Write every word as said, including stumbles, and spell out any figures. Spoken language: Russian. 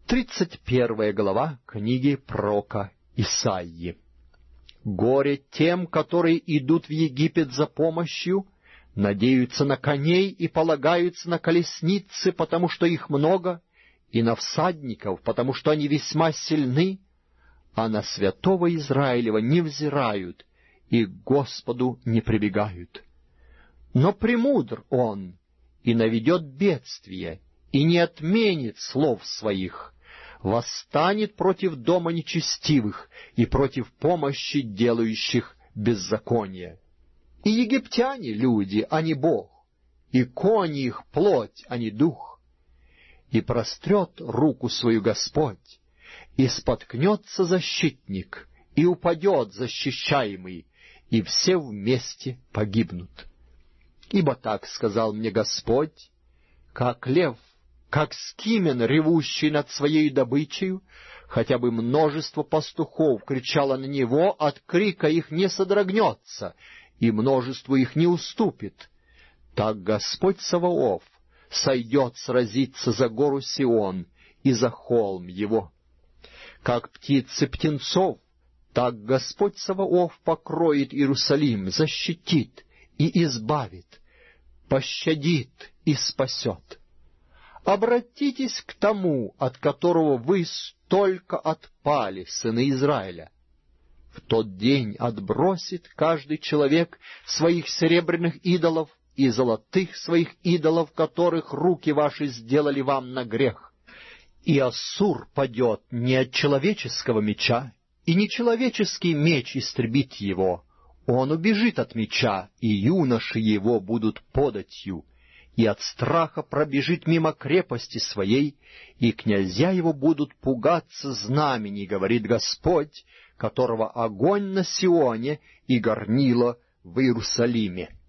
Тридцать первая глава книги пророка Исаии. «Горе тем, которые идут в Египет за помощью, надеются на коней и полагаются на колесницы, потому что их много, и на всадников, потому что они весьма сильны, а на святого Израилева не взирают и к Господу не прибегают. Но премудр он и наведет бедствие, и не отменит слов своих, восстанет против дома нечестивых и против помощи делающих беззаконие. И египтяне — люди, а не Бог, и кони их — плоть, а не дух. И прострет руку свою Господь, и споткнется защитник, и упадет защищаемый, и все вместе погибнут. Ибо так сказал мне Господь: как лев, как скимен, ревущий над своей добычей, хотя бы множество пастухов кричало на него, от крика их не содрогнется, и множество их не уступит. Так Господь Саваоф сойдет сразиться за гору Сион и за холм его. Как птицы птенцов, так Господь Саваоф покроет Иерусалим, защитит и избавит, пощадит и спасет. Обратитесь к тому, от которого вы столько отпали, сыны Израиля. В тот день отбросит каждый человек своих серебряных идолов и золотых своих идолов, которых руки ваши сделали вам на грех. И Ассур падет не от человеческого меча, и не человеческий меч истребит его. Он убежит от меча, и юноши его будут податью, и от страха пробежит мимо крепости своей, и князья его будут пугаться знамени, говорит Господь, которого огонь на Сионе и горнило в Иерусалиме.